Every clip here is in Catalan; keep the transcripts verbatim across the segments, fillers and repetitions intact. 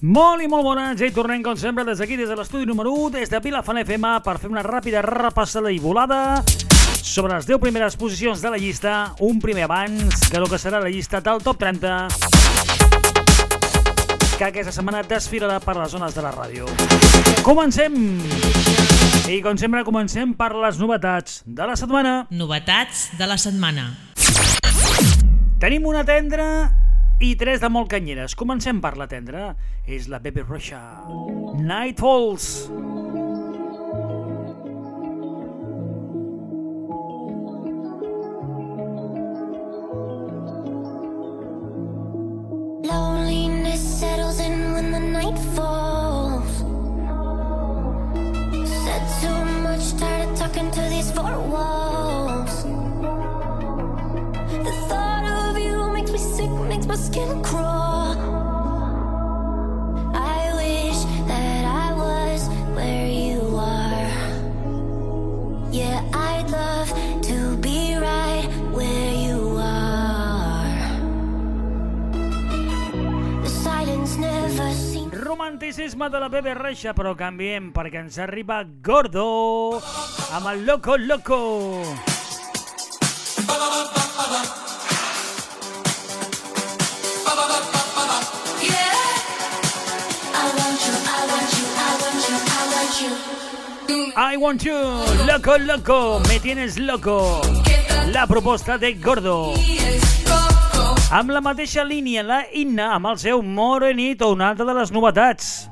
Molt i molt bones, ja hi tornem com sempre des d'aquí, des de l'estudi número u, des de Vilafant F M, per fer una ràpida repassada i volada sobre les deu primeres posicions de la llista, un primer abans que el que serà la llista del top trenta, que aquesta setmana desfilarà per les zones de la ràdio. Comencem! I com sempre comencem per les novetats de la setmana. Novetats de la setmana. Tenim una tendra i tres de molt canyeres. Comencem per la tendra. És la Bebe Rexha. Night Falls. Loneliness settles in when the night falls. Said too much, tired of talking to these four walls. The thought of you makes me sick, makes my skin crawl. I wish that I was where you are. Yeah, I'd love to be right where you are. The silence never seems. Romanticisme de la Bebe Rexha, però canviem perquè ens arriba Gordo amb el Loco Loco. I want you, loco, loco, me tienes loco. La proposta de Gordo. Amb la mateixa línia, la Inna, amb el seu Morenito, una altra de les novetats.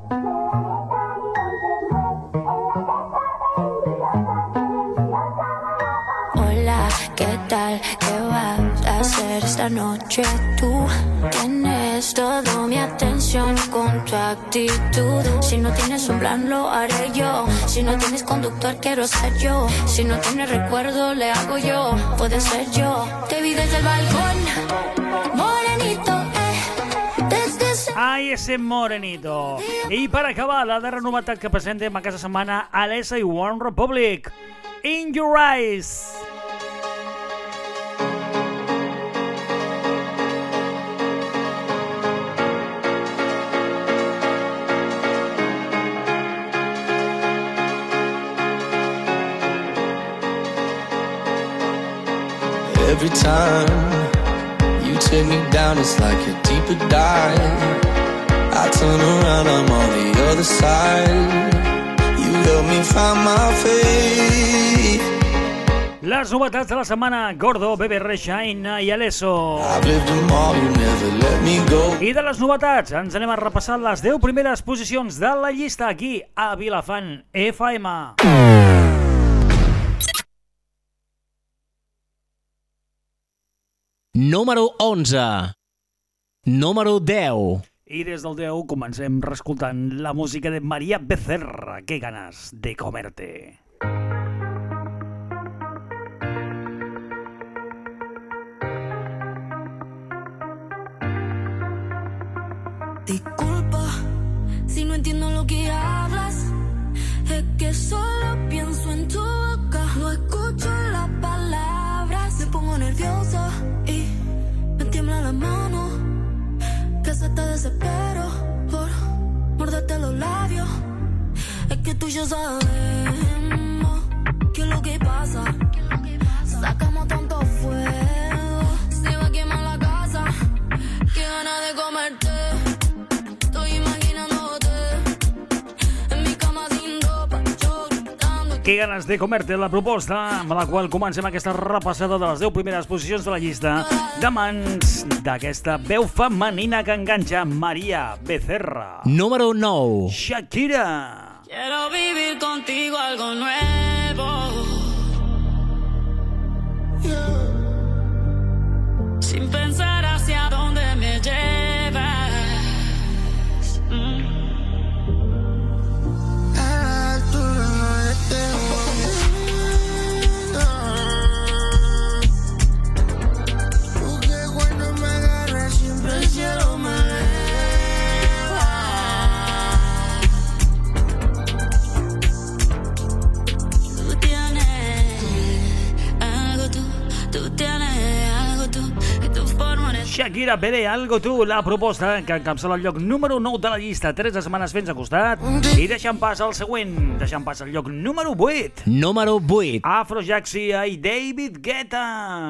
Hola, ¿qué tal? ¿Qué vas a hacer esta noche? Tú tienes toda mi atención con tu actitud. Si no tienes un plan, lo haré yo. Si no tienes conductor, quiero ser yo. Si no tienes recuerdo, le hago yo. Puede ser yo. Te vi desde el balcón, morenito, eh. Desde ese... Ai, ese Morenito. I per acabar, la darrera novetat que presentem aquesta setmana, Alessa i One Republic. In Your Eyes. Every time you take me down, it's like a deeper dive. I turn around, I'm on the other side. You help me find my faith. Les novetats de la setmana, Gordo, Bebe Rexha, Inna i Alesso. I've lived them all, you never let me go. I de les novetats, ens anem a repassar les deu primeres posicions de la llista aquí, a Vilafant F M. Número onze. Número deu. I des del deu comencem reescoltant la música de María Becerra. Qué ganas de comerte. Disculpa si no entiendo lo que hablas. Es que solo pienso en tu boca. No escucho las palabras. Me pongo nerviosa y me tiemblan las manos. Que se te desespero por morderte los labios. Es que tú y yo sabemos qué es lo que pasa. Sacamos tanto fuego, se va a quemar la casa. Qué ganas de comerte. Que ganes de comerte, la proposta amb la qual comencem aquesta repassada de les deu primeres posicions de la llista de mans d'aquesta veu femenina que enganxa, María Becerra. Número nou. Shakira. Quiero vivir contigo algo nuevo. Sin pensar hacia dónde me llevas. Mm. Shakira, Bere, Algo Tu, la proposta que encapçala el lloc número nou de la llista, tres setmanes fent-se costat, i deixant pas al següent, deixant pas al lloc número vuit. Número vuit. Afrojaxia i David Guetta.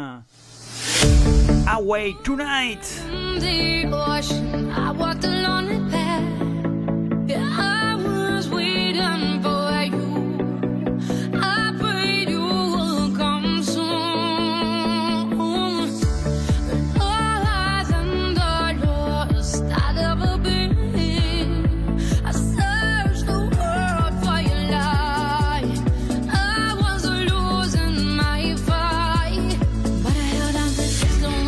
Away Tonight. The ocean, I walked along the path. Yeah, I was waiting for you. I prayed you would come soon. But all eyes and all lost, I'd ever been. I searched the world for your light. I was losing my fight, but I held on to this long.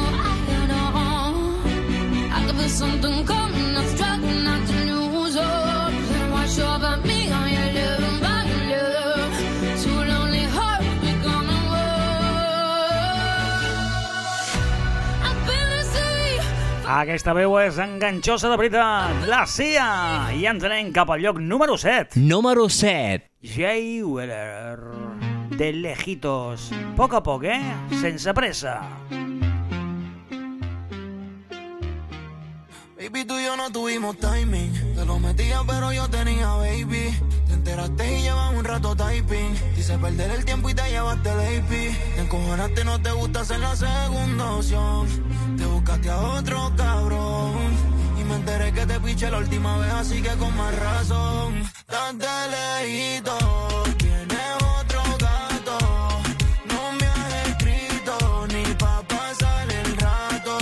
Something coming, I'm struggling not to lose hope. Then wash over me on your love, my love. Two lonely hearts become a war. I've been the sea. Aquesta veu és enganxosa de veritat, la Sia. I ens anem cap al lloc número set. Número set. Jay Wheeler, de lejitos. Poc a poc, eh? Sense pressa. Baby, tú y yo no tuvimos timing. Te lo metía pero yo tenía baby. Te enteraste y llevas un rato typing. Quise perder el tiempo y te llevaste el A P. Te encojonaste, no te gusta hacer la segunda opción. Te buscaste a otro cabrón. Y me enteré que te piché la última vez, así que con más razón. Estás de lejito. Tienes otro gato. No me has escrito ni pa' pasar el rato.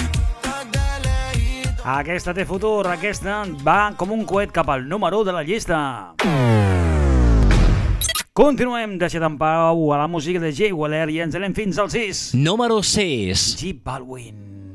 Aquesta té futur, aquesta va com un coet cap al número u de la llista. Continuem, deixat en pau a la música de Jay Wheeler i ens anem fins al sis. Número sis. J Balvin.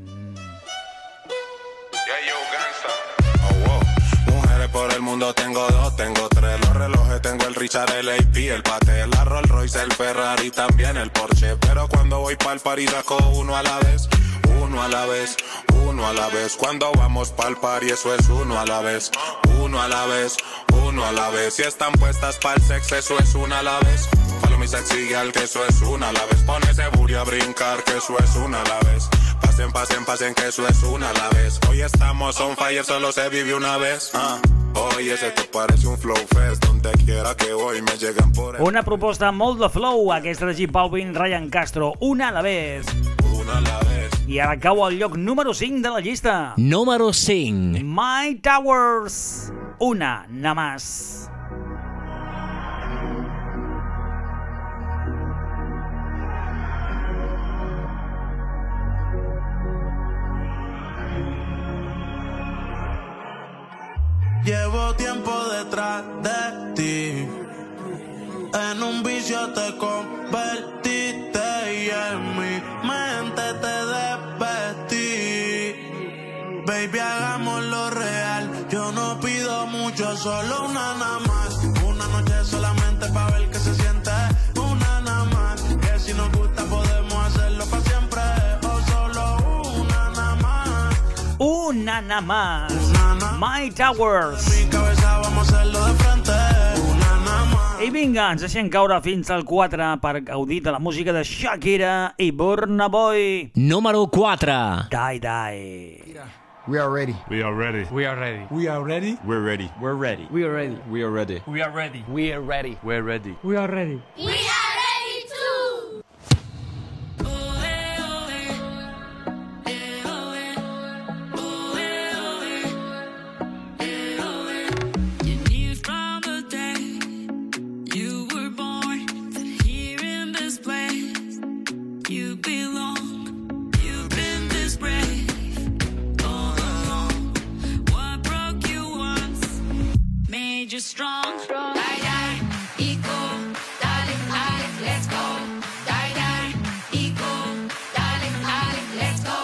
Yeah, yo, gangsta. Oh, wow. Mujeres por el mundo tengo dos, tengo tres. Los relojes tengo el Richard, el A P, el Patek, la Rolls Royce, el Ferrari, también el Porsche. Pero cuando voy pa'l party saco uno a la vez. Uno a la vez, uno a la vez. Cuando vamos pa'l party eso es uno a la vez. Uno a la vez, uno a la vez. Si están puestas pa'l sexo eso es una a la vez. Follow mi sexy girl que eso es una a la vez. Pon ese booty a brincar que eso es una a la vez. Pasen, pasen, pasen que eso es una a la vez. Hoy estamos on fire, solo se vive una vez. Ah. Oye, ese te parece un flow fest. Donde quiera que voy me llegan por el... Una proposta molt de flow, aquesta de J Balvin, Ryan Castro, una a la vez. Una a la vez. I ara cau al lloc número cinc de la llista. Número cinc. My Towers, una nada más. Llevo tiempo detrás de ti. En un vicio te convertiste y en mi mente te desvestí. Baby, hagámoslo real. Yo no pido mucho, solo una nada más. Una noche solamente pa' ver qué se siente. Una nada más. Que si nos gusta podemos hacerlo pa' siempre. O solo una nada más. Una nada más. Una nada más. My Towers. En mi cabeza vamos a hacerlo de frente. Una nada más. I vinga, ens deixem caure fins al quatre per gaudir de la música de Shakira i Burna Boy. Número quatre. Die Die. We are ready. We are ready. We are ready. We are ready. We're ready. We're ready. We are ready. We are ready. We are ready. We are ready. We're ready. We are ready. We are ready too. You knew from the day you were born that here in this place you belong. You've been this brave all along. What broke you once made you strong. Die, die, equal, darling, darling, let's go. Die, die, equal, darling, darling, let's go.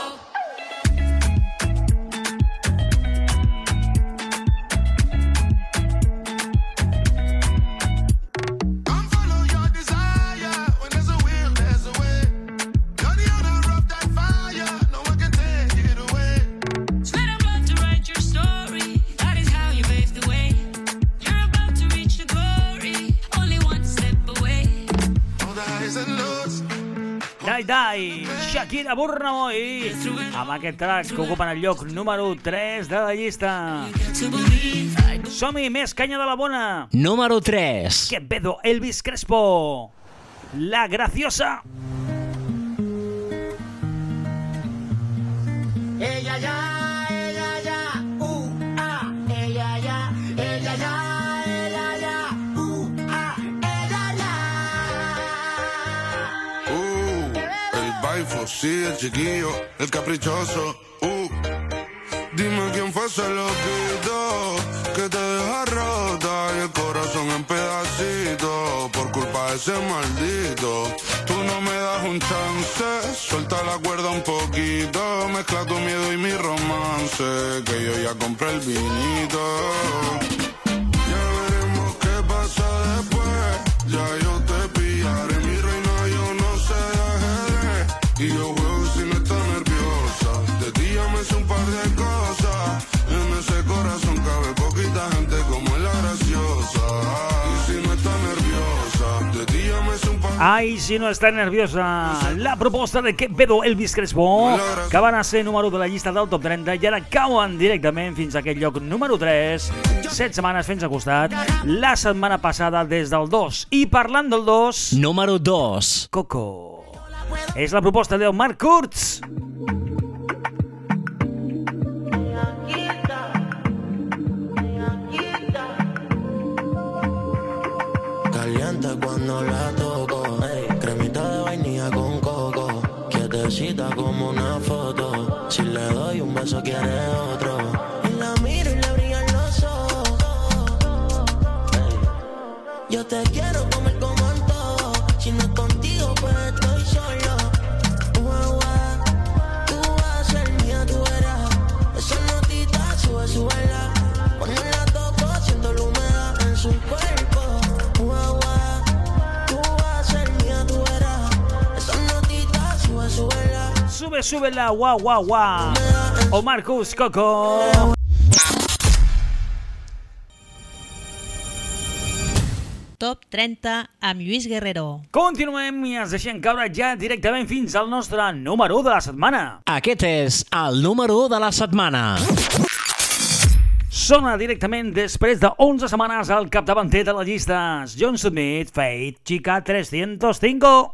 Come follow your desire. When there's a will, there's a way. You're the owner of that fire. No one can take it away. Sweat and blood to write your story. That is how you paved the way. You're about to reach the glory. Only one step away. All the highs and lows. Die Die, Shakira Burnaboy, amb aquest track que ocupen el lloc número tres de la llista. Som-hi, més canya de la bona. Número tres. Que pedo, Elvis Crespo, La Graciosa. Ella ya, ella ya, uh, ah, ella ya, ella ya, ella ya, uh, ah, ella ya. Uh, el baifo, sí, el chiquillo, el caprichoso, uh. Dime quién fue ese loquito que te deja rota y el corazón en pedacitos por culpa de ese maldito. Tú no me das un chance, suelta la cuerda un poquito, mezcla tu miedo y mi romance, que yo ya compré el vinito. Ya veremos qué pasa después, ya yo te pillaré, mi reina, yo no sé de ajedrez, y yo juego si no está nerviosa, de ti ya me sé un par de cosas, en ese corazón cabe poquita gente como es la graciosa, y si no está nerviosa, de ti ya me sé un par de... Ai, si no està nerviosa, la proposta de Que pedo, Elvis Crespo, que van a ser número de la llista del top trenta i ara cauen directament fins a aquest lloc número tres, set setmanes fins a costat, la setmana passada des del dos. I parlant del dos, Número dos. Coco. És la proposta de Omar Kurz. Caliente cuando la toco, ey, cremita de vainilla con coco, quietecita como una foto, si le doy un beso quiere otro, y la miro y le brillan los ojos, ey. Yo te quiero comer como antojo, si no es contigo pues estoy solo, ua, ua. Tú vas a ser mía, tú verás, esa notita sube, súbela, cuando la toco siento la humedad en su cuerpo. Sube, sube la guau, guau, guau. Omar Kurz, Coco. Top trenta amb Lluís Guerrero. Continuem i ens deixem caure ja directament fins al nostre número u de la setmana. Aquest és el número u de la setmana. Sona directament després de onze setmanes al capdavanter de les llistes. John Smith, Fate, Chica trescientos cinco.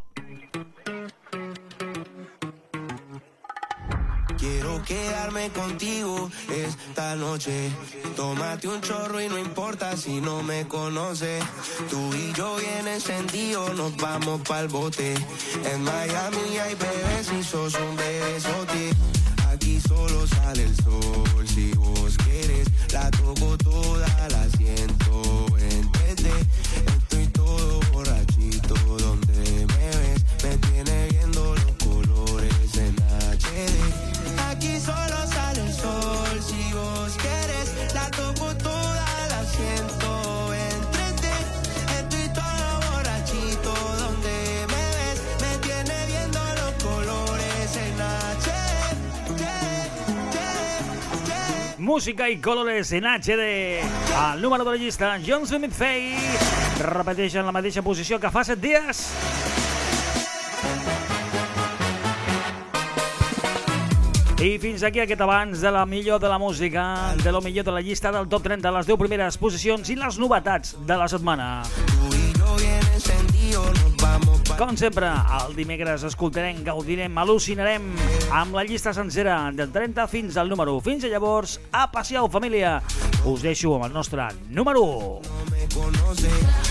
Quiero quedarme contigo esta noche. Tómate un chorro y no importa si no me conoces. Tú y yo bien encendidos nos vamos pa'l bote. En Miami hay bebés y sos un bebesote. Aquí solo sale el sol si vos quieres. La toco toda, la siento en tres D. Estoy todo borrachito donde me ves. Me tiene viendo los colores en H D. Aquí solo sale el sol si vos quieres. La toco toda, la siento en tres D. Estoy todo borrachito donde me ves. Me tiene viendo los colores en H D. Música i colores en H D. El número de la llista, John Smith Fate, repeteix en la mateixa posició que fa set dies. I fins aquí aquest abans de la millor de la música, de lo millor de la llista del top trenta, les deu primeres posicions i les novetats de la setmana. Com sempre, el dimecres escoltarem, gaudirem, al·lucinarem amb la llista sencera del trenta fins al número u. Fins a llavors, a passeau, família. Us deixo amb el nostre número u.